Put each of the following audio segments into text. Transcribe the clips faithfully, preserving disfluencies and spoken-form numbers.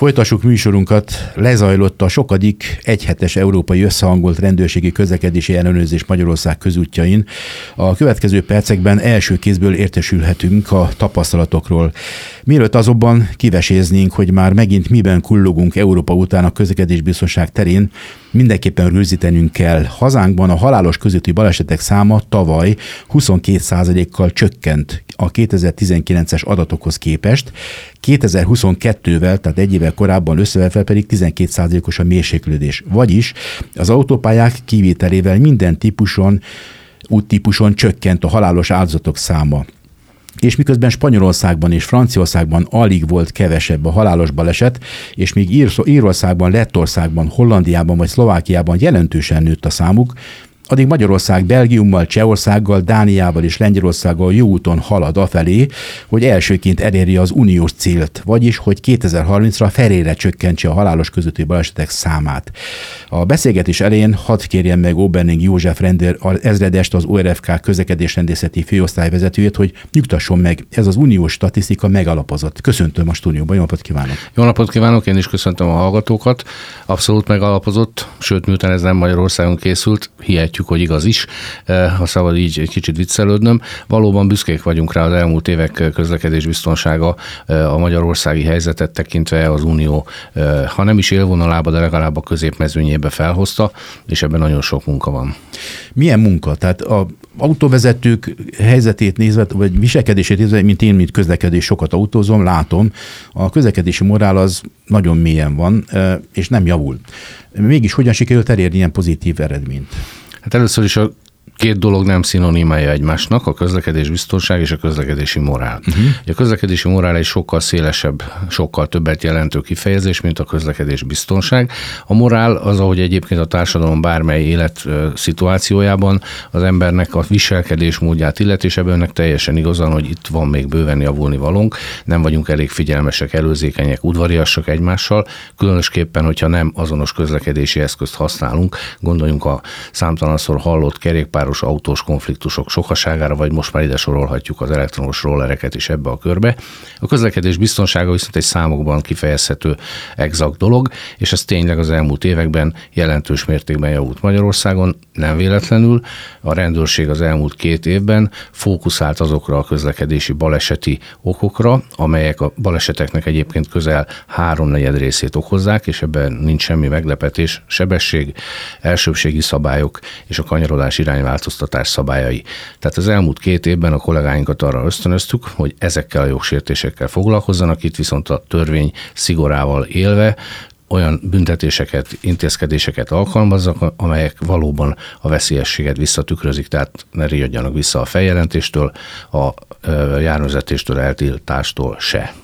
Folytassuk műsorunkat. Lezajlott a sokadik egyhetes európai összehangolt rendőrségi közlekedési ellenőrzés Magyarország közútjain. A következő percekben első kézből értesülhetünk a tapasztalatokról. Mielőtt azonban kiveséznénk, hogy már megint miben kullogunk Európa után a közlekedésbiztonság terén, mindenképpen rögzítenünk kell. Hazánkban a halálos közúti balesetek száma tavaly huszonkét százalékkal csökkent a kétezer-tizenkilences adatokhoz képest, kétezer-huszonkettővel, tehát egy évvel korábban összevetve pedig tizenkét százalékos a mérséklődés. Vagyis az autópályák kivételével minden típuson, úttípuson csökkent a halálos áldozatok száma. És miközben Spanyolországban és Franciaországban alig volt kevesebb a halálos baleset, és még Írországban, Lettországban, Hollandiában vagy Szlovákiában jelentősen nőtt a számuk, addig Magyarország Belgiummal, Csehországgal, Dániával és Lengyelországgal jó úton halad afelé, hogy elsőként elérje az uniós célt, vagyis hogy kétezer-harmincra felére csökkentse a halálos közúti balesetek számát. A beszélgetés elején hadd kérjem meg Oberning József rendőr ezredest, az o er ef ká közlekedésrendészeti főosztályvezetőjét, hogy nyugtasson meg, ez az uniós statisztika megalapozott. Köszöntöm a stúdióban, jó napot kívánok! Jó napot kívánok, én is köszöntöm a hallgatókat. Abszolút megalapozott, sőt, miután ez nem Magyarországon készült, hihetjük, hogy igaz is, ha szabad így egy kicsit viccelődnöm. Valóban büszkék vagyunk rá, az elmúlt évek közlekedésbiztonsága a magyarországi helyzetet tekintve az Unió, ha nem is élvonalába, de legalább a középmezőnyébe felhozta, és ebben nagyon sok munka van. Milyen munka? Tehát az autóvezetők helyzetét nézve, vagy viselkedését nézve, mint én, mint közlekedés, sokat autózom, látom, a közlekedési morál az nagyon mélyen van, és nem javul. Mégis hogyan sikerült elérni ilyen pozitív eredményt? Hát először is a két dolog nem szinonimája egymásnak, a közlekedés biztonság és a közlekedési morál. Uh-huh. A közlekedési morál egy sokkal szélesebb, sokkal többet jelentő kifejezés, mint a közlekedés biztonság. A morál az, ahogy egyébként a társadalom bármely élet szituációjában az embernek a viselkedés módját illet, és ebben teljesen igazán, hogy itt van még bőven javulni valónk, nem vagyunk elég figyelmesek, előzékenyek, udvariasak egymással, különösképpen, hogyha nem azonos közlekedési eszközt használunk, gondoljunk a számtalanszor hallott kerékpár autós konfliktusok sokaságára, vagy most már ide sorolhatjuk az elektromos rollereket is ebbe a körbe. A közlekedés biztonsága viszont egy számokban kifejezhető exakt dolog, és ez tényleg az elmúlt években jelentős mértékben javult Magyarországon, nem véletlenül. A rendőrség az elmúlt két évben fókuszált azokra a közlekedési baleseti okokra, amelyek a baleseteknek egyébként közel háromnegyed részét okozzák, és ebben nincs semmi meglepetés, sebesség, elsőbbségi szabályok és a kanyarodás irányváltoztatás szabályai. Tehát az elmúlt két évben a kollégáinkat arra ösztönöztük, hogy ezekkel a jogsértésekkel foglalkozzanak, itt viszont a törvény szigorával élve olyan büntetéseket, intézkedéseket alkalmazzak, amelyek valóban a veszélyességet visszatükrözik, tehát ne riadjanak vissza a feljelentéstől, a járművezetéstől, eltiltástól se.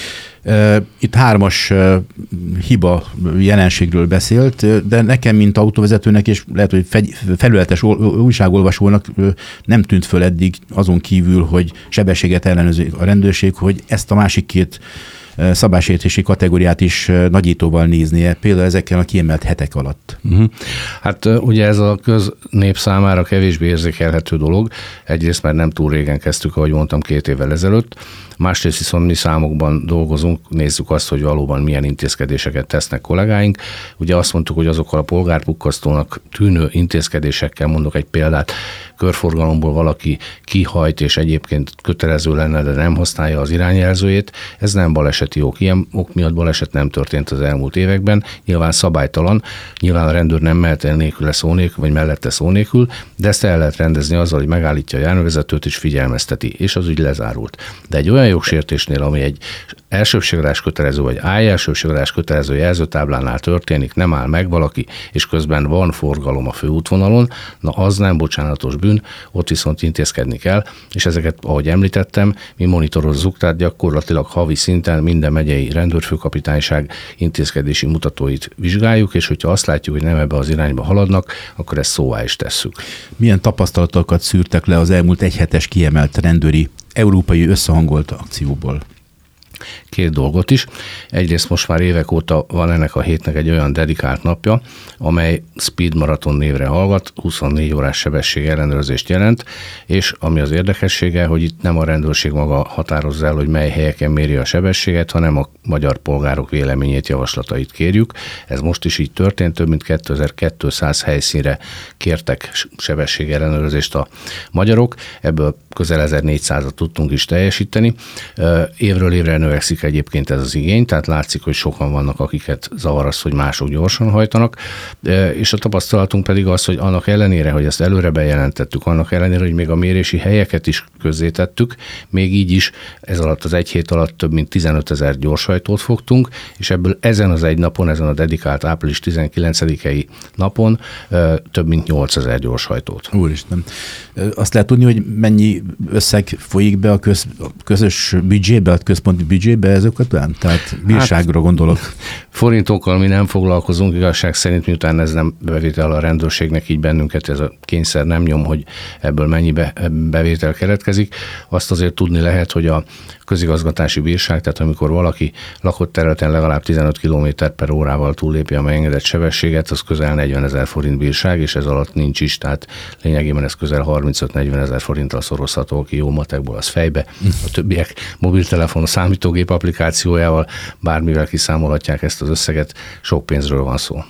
Itt hármas hiba jelenségről beszélt, de nekem, mint autóvezetőnek, és lehet, hogy felületes újságolvasónak nem tűnt föl eddig azon kívül, hogy sebességet ellenőrzi a rendőrség, hogy ezt a másik két szabálysértési kategóriát is nagyítóval néznie, például ezekkel a kiemelt hetek alatt. Uh-huh. Hát ugye ez a köznép számára kevésbé érzékelhető dolog. Egyrészt már nem túl régen kezdtük, ahogy mondtam, két évvel ezelőtt. Másrészt viszont mi számokban dolgozunk, nézzük azt, hogy valóban milyen intézkedéseket tesznek kollégáink. Ugye azt mondtuk, hogy azokkal a polgárpukkasztónak tűnő intézkedésekkel, mondok egy példát, körforgalomból valaki kihajt, és egyébként kötelező lenne, de nem használja az irányjelzőjét. Ez nem baleseti ok. Ilyen ok miatt baleset nem történt az elmúlt években. Nyilván szabálytalan, nyilván a rendőr nem mehet el nélküle szó nélkül, vagy mellette szó nélkül, de ezt el lehet rendezni azzal, hogy megállítja a járművezetőt és figyelmezteti, és az ügy lezárult. De egy olyan jogsértésnél, ami egy elsőbségadás kötelező, vagy állj-elsőbségadás kötelező jelzőtáblánál történik, nem áll meg valaki, és közben van forgalom a főútvonalon, na az nem bocsánatos bűn, ott viszont intézkedni kell, és ezeket, ahogy említettem, mi monitorozzuk, tehát gyakorlatilag havi szinten minden megyei rendőrfőkapitányság intézkedési mutatóit vizsgáljuk, és hogyha azt látjuk, hogy nem ebbe az irányba haladnak, akkor ezt szóvá is tesszük. Milyen tapasztalatokat szűrtek le az elmúlt egyhetes kiemelt rendőri európai összehangolt akcióból? két dolgot is. Egyrészt most már évek óta van ennek a hétnek egy olyan dedikált napja, amely Speed Marathon névre hallgat, huszonnégy órás sebesség ellenőrzést jelent, és ami az érdekessége, hogy itt nem a rendőrség maga határozza el, hogy mely helyeken méri a sebességet, hanem a magyar polgárok véleményét, javaslatait kérjük. Ez most is így történt, több mint kétezer-kétszáz helyszínre kértek sebesség ellenőrzést a magyarok, ebből közel ezernégyszázat tudtunk is teljesíteni. Évről évre növekszik egyébként ez az igény, tehát látszik, hogy sokan vannak, akiket zavar az, hogy mások gyorsan hajtanak, és a tapasztalatunk pedig az, hogy annak ellenére, hogy ezt előre bejelentettük, annak ellenére, hogy még a mérési helyeket is közzétettük, még így is ez alatt az egy hét alatt több mint tizenötezer gyorshajtót fogtunk, és ebből ezen az egy napon, ezen a dedikált április tizenkilencedikei napon több mint nyolcezer gyorshajtót. Úristen. Azt lehet tudni, hogy mennyi összeg folyik be a, köz, a közös büdzsébe, a központi büdzsébe ezek után? Tehát bírságra hát, gondolok. Forintokkal mi nem foglalkozunk, igazság szerint, miután ez nem bevétel a rendőrségnek, így bennünket ez a kényszer nem nyom, hogy ebből mennyi be, bevétel keletkezik. Azt azért tudni lehet, hogy a közigazgatási bírság, tehát amikor valaki lakott területen legalább tizenöt kilométer per órával túllépi a megengedett sebességet, az közel negyvenezer forint bírság, és ez alatt nincs is, tehát lényegében ez közel harmincöt-negyvenezer forinttal szorozható, aki jó matekból az fejbe. A többiek mobiltelefon, számítógép applikációjával bármivel kiszámolhatják ezt az összeget, sok pénzről van szó.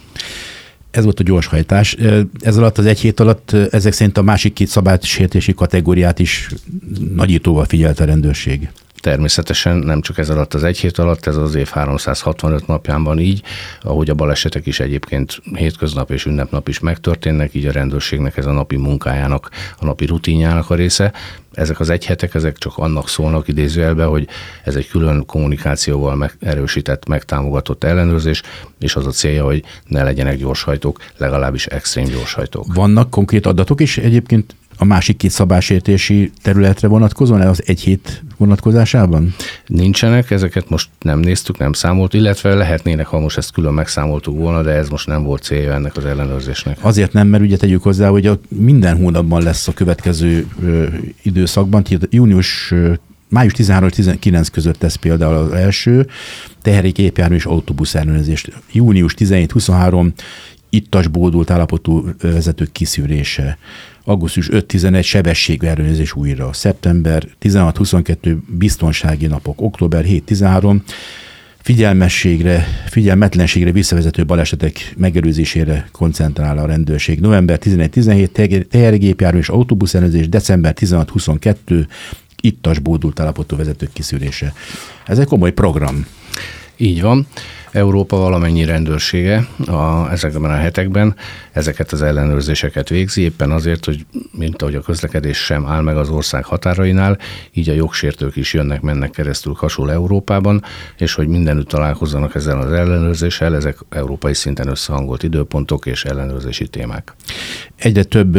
Ez volt a gyorshajtás. Ez alatt az egy hét alatt ezek szerint a másik két szabálysértési kategóriát is nagyítóval figyelt a rendőrség. Természetesen nem csak ez alatt az egy hét alatt, ez az év háromszázhatvanöt napján van így, ahogy a balesetek is egyébként hétköznap és ünnepnap is megtörténnek, így a rendőrségnek ez a napi munkájának, a napi rutinjának a része. Ezek az egyhetek, ezek csak annak szólnak idézőjelben, hogy ez egy külön kommunikációval meg, erősített, megtámogatott ellenőrzés, és az a célja, hogy ne legyenek gyorshajtók, legalábbis extrém gyorshajtók. Vannak konkrét adatok is egyébként a másik két szabálysértési területre vonatkozóan, az egy hét vonatkozásában? Nincsenek, ezeket most nem néztük, nem számolt, illetve lehetnének, ha most ezt külön megszámoltuk volna, de ez most nem volt célja ennek az ellenőrzésnek. Azért nem, mert ugye tegyük hozzá, hogy a minden hónapban lesz a következő ö, időszakban, június május tizenhárom-tizenkilenc között lesz például az első teheri gépjármű és autóbusz ellenőrzés. június tizenhét-huszonhárom ittas bódult állapotú vezetők kiszűrése. augusztus öt-tizenegy sebességellenőrzés újra. Szeptember tizenhat-huszonkettő biztonsági napok. Október hét-tizenhárom figyelmességre, figyelmetlenségre visszavezető balesetek megelőzésére koncentrál a rendőrség. November tizenegy-tizenhét tehergépjármű és autóbusz ellenőrzés. December tizenhat-huszonkettő ittas bódult állapotú vezetők kiszűrése. Ez egy komoly program. Így van. Európa valamennyi rendőrsége a, ezekben a hetekben ezeket az ellenőrzéseket végzi, éppen azért, hogy mint ahogy a közlekedés sem áll meg az ország határainál, így a jogsértők is jönnek, mennek keresztül kasul Európában, és hogy mindenütt találkozzanak ezzel az ellenőrzéssel, ezek európai szinten összehangolt időpontok és ellenőrzési témák. Egyre több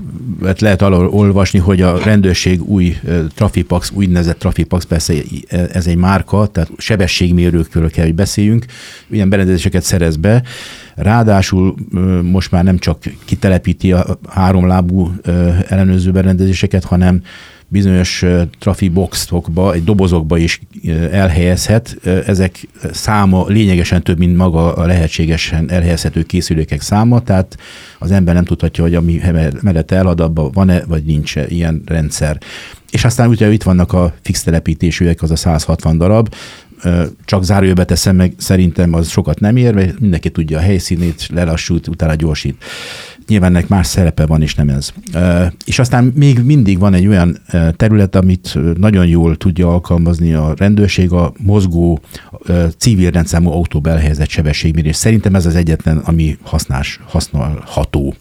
lehet alól olvasni, hogy a rendőrség új Trafipax, úgynevezett Trafipax, persze ez egy márka, tehát sebességmérőkről kell, hogy beszéljünk, ilyen berendezéseket szerez be, ráadásul most már nem csak kitelepíti a háromlábú ellenőrző berendezéseket, hanem bizonyos trafiboxokba, egy dobozokba is elhelyezhet. Ezek száma lényegesen több, mint maga a lehetségesen elhelyezhető készülékek száma, tehát az ember nem tudhatja, hogy ami mellette elad, abban van-e, vagy nincs ilyen rendszer. És aztán ugye itt vannak a fix telepítésűek, az a száz hatvan darab, csak zárójelbe teszem meg, szerintem az sokat nem ér, mert mindenki tudja a helyszínét, lelassult, utána gyorsít. Nyilván ennek más szerepe van, és nem ez. És aztán még mindig van egy olyan terület, amit nagyon jól tudja alkalmazni a rendőrség, a mozgó civil rendszámú autóba elhelyezett sebességmérés. Szerintem ez az egyetlen, ami hasznás, használható.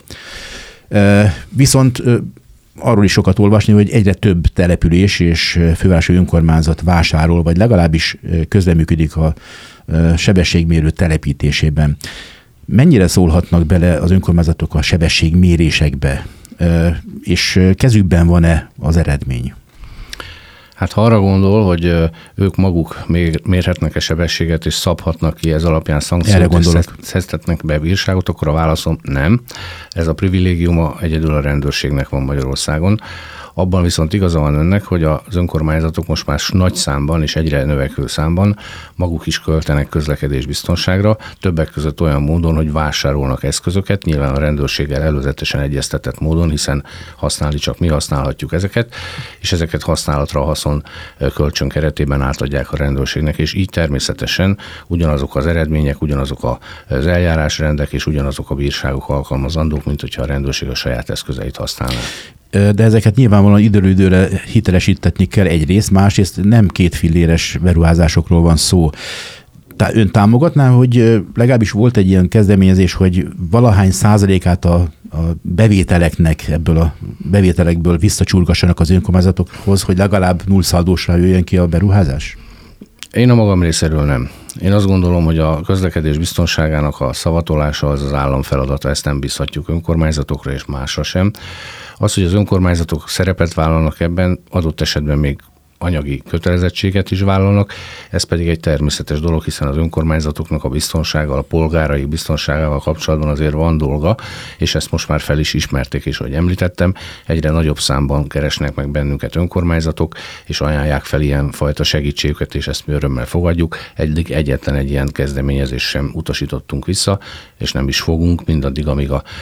Viszont arról is sokat olvasni, hogy egyre több település és fővárosi önkormányzat vásárol, vagy legalábbis közreműködik a sebességmérő telepítésében. Mennyire szólhatnak bele az önkormányzatok a sebességmérésekbe, és kezükben van-e az eredmény? Hát ha arra gondol, hogy ők maguk mérhetnek-e sebességet, és szabhatnak ki ez alapján szankciót, és szedhetnek be bírságot, akkor a válaszom nem. Ez a privilégiuma egyedül a rendőrségnek van Magyarországon. Abban viszont igaza van önnek, hogy az önkormányzatok most már nagy számban és egyre növekvő számban maguk is költenek közlekedésbiztonságra, többek között olyan módon, hogy vásárolnak eszközöket, nyilván a rendőrséggel előzetesen egyeztetett módon, hiszen használni csak mi használhatjuk ezeket, és ezeket használatra a haszon kölcsön keretében átadják a rendőrségnek, és így természetesen ugyanazok az eredmények, ugyanazok az eljárásrendek és ugyanazok a bírságok alkalmazandók, mint hogyha a rendőrség a saját eszközeit használná. De ezeket nyilvánvalóan időről időre hitelesítetni kell egyrészt, másrészt nem két filléres beruházásokról van szó. Ön támogatná, hogy legalábbis volt egy ilyen kezdeményezés, hogy valahány százalékát a, a bevételeknek, ebből a bevételekből visszacsurgassanak az önkormányzatokhoz, hogy legalább nullszaldósra jöjjön ki a beruházás? Én a magam részéről nem. Én azt gondolom, hogy a közlekedés biztonságának a szavatolása az az állam feladata, ezt nem bízhatjuk önkormányzatokra és másra sem. Az, hogy az önkormányzatok szerepet vállalnak ebben, adott esetben még anyagi kötelezettséget is vállalnak, ez pedig egy természetes dolog, hiszen az önkormányzatoknak a biztonsággal, a polgárai biztonságával kapcsolatban azért van dolga, és ezt most már fel is ismerték, és ahogy említettem, egyre nagyobb számban keresnek meg bennünket önkormányzatok, és ajánlják fel ilyen fajta segítségüket, és ezt mi örömmel fogadjuk. Eddig egyetlen egy ilyen kezdeményezést sem utasítottunk vissza, és nem is fogunk, mindaddig, amíg a,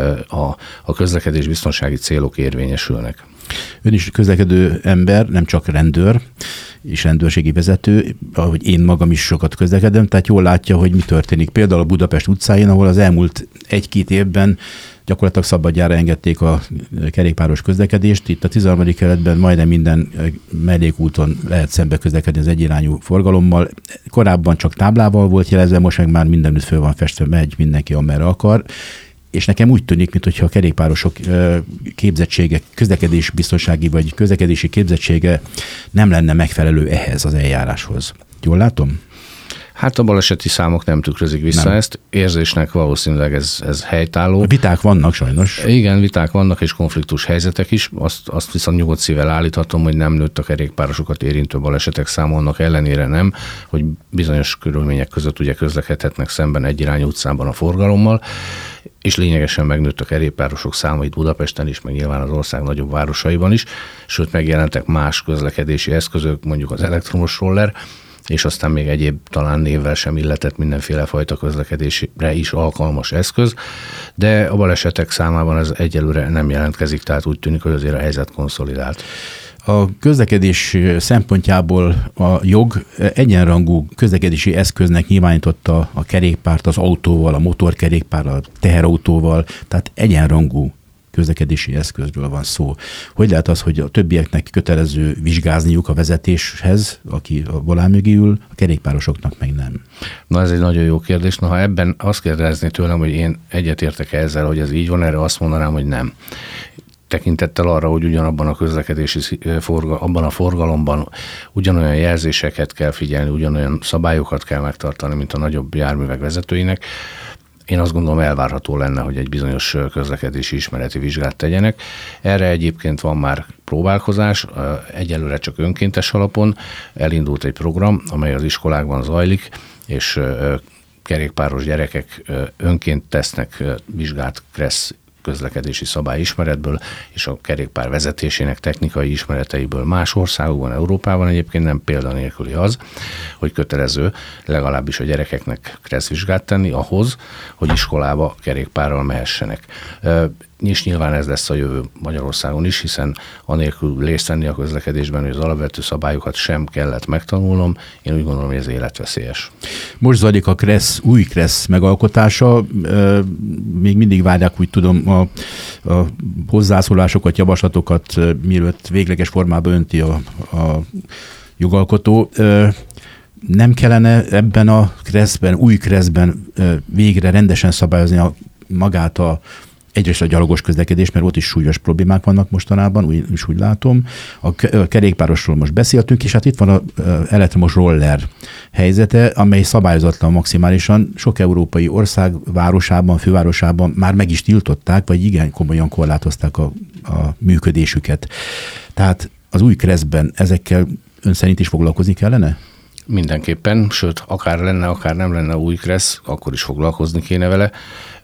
a, a közlekedés biztonsági célok érvényesülnek. Ön is közlekedő ember, nem csak rendőr és rendőrségi vezető, ahogy én magam is sokat közlekedem, tehát jól látja, hogy mi történik. Például a Budapest utcáin, ahol az elmúlt egy-két évben gyakorlatilag szabadjára engedték a kerékpáros közlekedést. Itt a tizenharmadik kerületben majdnem minden mellékúton lehet szembe közlekedni az egyirányú forgalommal. Korábban csak táblával volt jelezve, most meg már mindenütt föl van festve, megy mindenki, amerre akar. És nekem úgy tűnik, mintha a kerékpárosok képzettsége, közlekedésbiztonsági vagy közlekedési képzettsége nem lenne megfelelő ehhez az eljáráshoz. Jól látom? Hát a baleseti számok nem tükrözik vissza nem. Ezt. Érzésnek valószínűleg ez, ez helytálló. Viták vannak sajnos. Igen, viták vannak és konfliktus helyzetek is. Azt, azt viszont nyugodt szívvel állíthatom, hogy nem nőtt a kerékpárosokat érintő balesetek száma, annak ellenére nem, hogy bizonyos körülmények között ugye közlekedhetnek szemben egyirányú utcában a forgalommal, és lényegesen megnőtt a kerékpárosok száma itt Budapesten is, meg nyilván az ország nagyobb városaiban is, sőt megjelentek más közlekedési eszközök, mondjuk az elektromos roller, és aztán még egyéb talán névvel sem illetett mindenféle fajta közlekedésre is alkalmas eszköz, de a balesetek számában ez egyelőre nem jelentkezik, tehát úgy tűnik, hogy azért a helyzet konszolidált. A közlekedés szempontjából a jog egyenrangú közlekedési eszköznek nyilvánította a kerékpárt az autóval, a motorkerékpárral, a teherautóval, tehát egyenrangú közlekedési eszközről van szó. Hogy lehet az, hogy a többieknek kötelező vizsgázniuk a vezetéshez, aki a volán mögé ül, a kerékpárosoknak meg nem? Na ez egy nagyon jó kérdés. Na ha ebben azt kérdezni tőlem, hogy én egyetértek ezzel, hogy ez így van, erre azt mondanám, hogy nem. Tekintettel arra, hogy ugyanabban a közlekedési forga, abban a forgalomban ugyanolyan jelzéseket kell figyelni, ugyanolyan szabályokat kell megtartani, mint a nagyobb járművek vezetőinek, én azt gondolom elvárható lenne, hogy egy bizonyos közlekedési ismereti vizsgát tegyenek. Erre egyébként van már próbálkozás, egyelőre csak önkéntes alapon. Elindult egy program, amely az iskolákban zajlik, és kerékpáros gyerekek önként tesznek vizsgát KRESZ közlekedési szabályismeretből és a kerékpár vezetésének technikai ismereteiből. Más országokban, Európában egyébként nem példanélküli az, hogy kötelező legalábbis a gyerekeknek kresszvizsgát tenni ahhoz, hogy iskolába kerékpárral mehessenek. És nyilván ez lesz a jövő Magyarországon is, hiszen anélkül részt venni a közlekedésben, hogy az alapvető szabályokat sem kellett megtanulnom, én úgy gondolom, hogy ez életveszélyes. Most zajlik a KRESZ, új KRESZ megalkotása, még mindig várják, úgy tudom, a, a hozzászólásokat, javaslatokat, mielőtt végleges formába önti a, a jogalkotó. Nem kellene ebben a KRESZ-ben, új KRESZ-ben végre rendesen szabályozni a, magát a egyrészt a gyalogos közlekedés, mert ott is súlyos problémák vannak mostanában, úgy is úgy látom. A kerékpárosról most beszéltünk, és hát itt van az elektromos roller helyzete, amely szabályozatlan maximálisan. Sok európai ország városában, fővárosában már meg is tiltották, vagy igen komolyan korlátozták a, a működésüket. Tehát az új KRESZ-ben ezekkel ön szerint is foglalkozni kellene? Mindenképpen, sőt, akár lenne, akár nem lenne új KRESZ, akkor is foglalkozni kéne vele.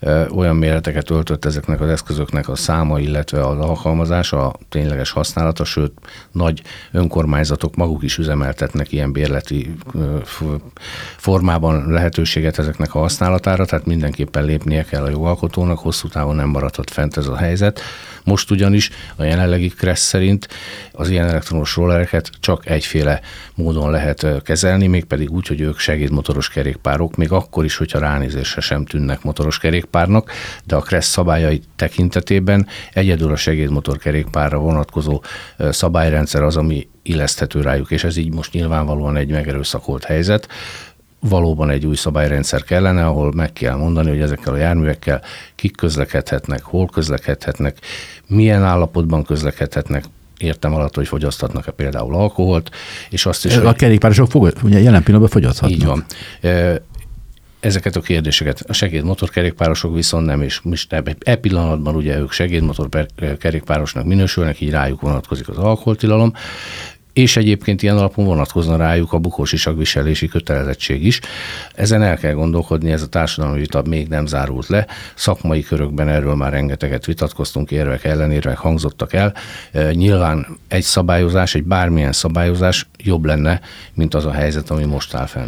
olyan méreteket öltött ezeknek az eszközöknek a száma, illetve az alkalmazása, a tényleges használata, sőt, nagy önkormányzatok maguk is üzemeltetnek ilyen bérleti formában lehetőséget ezeknek a használatára, tehát mindenképpen lépnie kell a jogalkotónak, hosszú távon nem maradhat fent ez a helyzet. Most ugyanis a jelenlegi Kressz szerint az ilyen elektromos rollereket csak egyféle módon lehet kezelni, mégpedig úgy, hogy ők segédmotoros kerékpárok, még akkor is, hogyha ránézésre sem tűnnek motoros kerékpárnak, de a Kressz szabályai tekintetében egyedül a segédmotor kerékpárra vonatkozó szabályrendszer az, ami illeszthető rájuk, és ez így most nyilvánvalóan egy megerőszakolt helyzet. Valóban egy új szabályrendszer kellene, ahol meg kell mondani, hogy ezekkel a járművekkel kik közlekedhetnek, hol közlekedhetnek, milyen állapotban közlekedhetnek, értem alatt, hogy fogyaszthatnak-e például alkoholt, és azt is, a hogy... kerékpárosok fog, ugye jelen pillanatban fogyaszthatnak. Így van. Ezeket a kérdéseket. A segédmotorkerékpárosok viszont nem, és most e pillanatban ugye ők segédmotorkerékpárosnak minősülnek, így rájuk vonatkozik az alkoholtilalom, és egyébként ilyen alapon vonatkozna rájuk a bukósisakviselési kötelezettség is. Ezen el kell gondolkodni, ez a társadalmi vita még nem zárult le. Szakmai körökben erről már rengeteget vitatkoztunk, érvek, ellenérvek hangzottak el. Nyilván egy szabályozás, egy bármilyen szabályozás jobb lenne, mint az a helyzet, ami most áll fenn.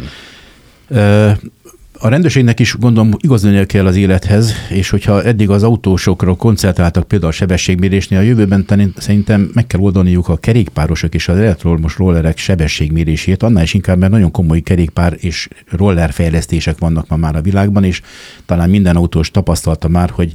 A rendőrségnek is gondolom igazolnia kell az élethez, és hogyha eddig az autósokra koncentráltak például a sebességmérésnél, a jövőben szerintem meg kell oldaniuk a kerékpárosok és az elektromos rollerek sebességmérését, annál is inkább, mert nagyon komoly kerékpár és roller fejlesztések vannak ma már a világban, és talán minden autós tapasztalta már, hogy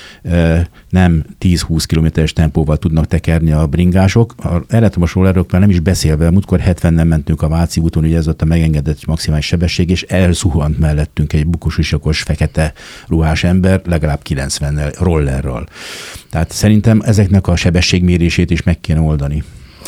nem tíz-húsz kilométeres tempóval tudnak tekerni a bringások. Az elektromos rollerokról nem is beszélve, múltkor hetvennel mentünk a Váci úton, ugye ez ott a megengedett maximális sebesség, és elzuhant mellettünk egy bukusisakos fekete ruhás ember, legalább kilencvennel rollerral. Tehát szerintem ezeknek a sebességmérését is meg kéne oldani.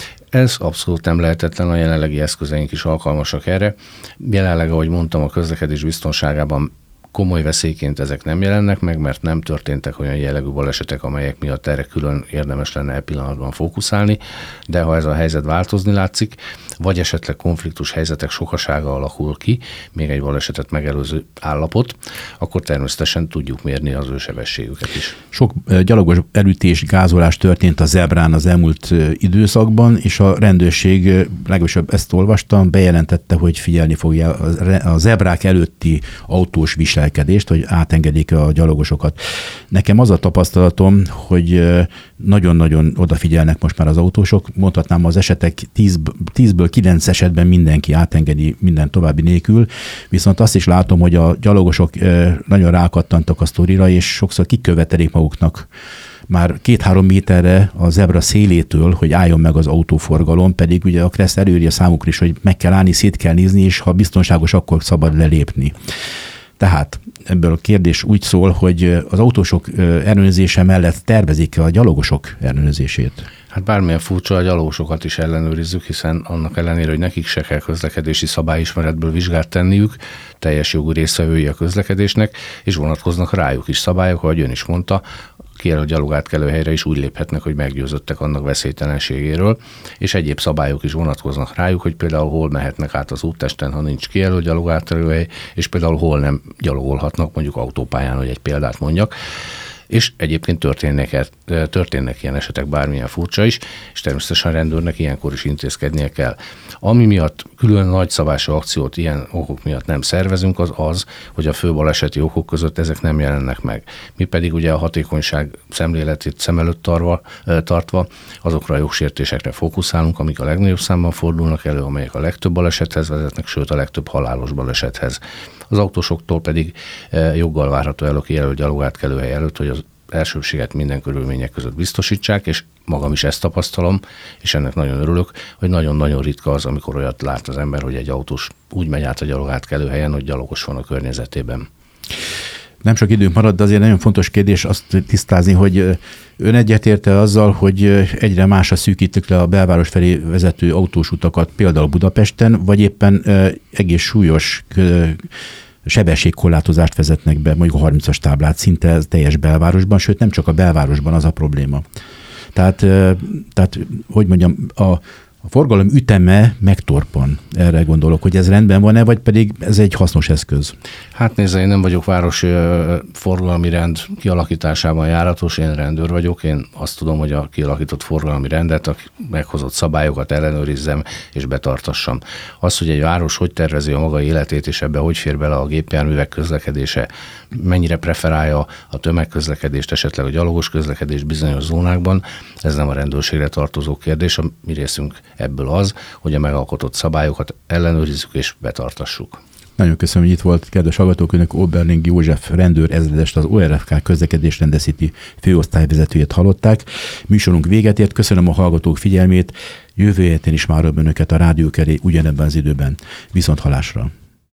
Ez abszolút nem lehetetlen, a jelenlegi eszközeink is alkalmasak erre. Jelenleg, ahogy mondtam, a közlekedés biztonságában komoly veszélyként ezek nem jelennek meg, mert nem történtek olyan jellegű balesetek, amelyek miatt erre külön érdemes lenne e pillanatban fókuszálni, de ha ez a helyzet változni látszik, vagy esetleg konfliktus helyzetek sokasága alakul ki, még egy balesetet megelőző állapot, akkor természetesen tudjuk mérni az ő sebességüket is. Sok gyalogos elütés, gázolás történt a zebrán az elmúlt időszakban, és a rendőrség, legalábbis ezt olvastam, bejelentette, hogy figyelni fogja a zebrák előtti autós viselkedést, hogy átengedik a gyalogosokat. Nekem az a tapasztalatom, hogy nagyon-nagyon odafigyelnek most már az autósok, mondhatnám az esetek tízből kilenc esetben mindenki átengedi minden további nélkül, viszont azt is látom, hogy a gyalogosok nagyon rákattantak a sztorira, és sokszor kikövetelik maguknak már két-három méterre a zebra szélétől, hogy álljon meg az autóforgalom, pedig ugye a Kressz előírja számukra is, hogy meg kell állni, szét kell nézni, és ha biztonságos, akkor szabad lelépni. Tehát ebből a kérdés úgy szól, hogy az autósok ellenőrzése mellett tervezik a gyalogosok ellenőrzését. Hát bármilyen furcsa, a gyalogosokat is ellenőrizzük, hiszen annak ellenére, hogy nekik se kell közlekedési szabályismeretből vizsgát tenniük, teljes jogú résztvevői a közlekedésnek, és vonatkoznak rájuk is szabályok, ahogy ön is mondta, kijelölt gyalogátkelő helyre is úgy léphetnek, hogy meggyőződtek annak veszélytelenségéről, és egyéb szabályok is vonatkoznak rájuk, hogy például hol mehetnek át az úttesten, ha nincs kijelölt gyalogátkelő hely, és például hol nem gyalogolhatnak, mondjuk autópályán, hogy egy példát mondjak. És egyébként történnek, történnek ilyen esetek, bármilyen furcsa is, és természetesen a rendőrnek ilyenkor is intézkednie kell. Ami miatt külön nagyszabású akciót ilyen okok miatt nem szervezünk, az az, hogy a fő baleseti okok között ezek nem jelennek meg. Mi pedig ugye a hatékonyság szemléletét szem előtt tartva, tartva azokra a jogsértésekre fókuszálunk, amik a legnagyobb számban fordulnak elő, amelyek a legtöbb balesethez vezetnek, sőt a legtöbb halálos balesethez. Az autósoktól pedig joggal várható el a kijelölt gyalogátkelőhely előtt, hogy az elsőbséget minden körülmények között biztosítsák, és magam is ezt tapasztalom, és ennek nagyon örülök, hogy nagyon-nagyon ritka az, amikor olyat lát az ember, hogy egy autós úgy megy át a gyalogátkelőhelyen, hogy gyalogos van a környezetében. Nem sok időnk marad, de azért nagyon fontos kérdés azt tisztázni, hogy ön egyetérte azzal, hogy egyre másra szűkítik le a belváros felé vezető autós utakat, például Budapesten, vagy éppen egész súlyos sebességkorlátozást vezetnek be, mondjuk a harmincas táblát szinte teljes belvárosban, sőt nem csak a belvárosban az a probléma. Tehát, tehát hogy mondjam, a A forgalom üteme megtorpan. Erre gondolok, hogy ez rendben van-e, vagy pedig ez egy hasznos eszköz? Hát nézze, én nem vagyok városi forgalmi rend kialakításában járatos, én rendőr vagyok, én azt tudom, hogy a kialakított forgalmi rendet, a meghozott szabályokat ellenőrizzem és betartassam. Az, hogy egy város hogy tervezi a maga életét, és ebbe hogy fér bele a gépjárművek közlekedése, mennyire preferálja a tömegközlekedést, esetleg a gyalogos közlekedést bizonyos zónákban, ez nem a rendőrségre tartozó kérdés, a mi részünk ebből az, hogy a megalkotott szabályokat ellenőrizzük és betartassuk. Nagyon köszönöm, hogy itt volt, kedves hallgatók, önök Oberling József rendőr ezredest, az o er ef ká közlekedés rendezési főosztályvezetőjét hallották. Műsorunk véget ért, köszönöm a hallgatók figyelmét, jövő héten is már önöket a Rádió Keré ugyanebben az időben. Viszont hallásra!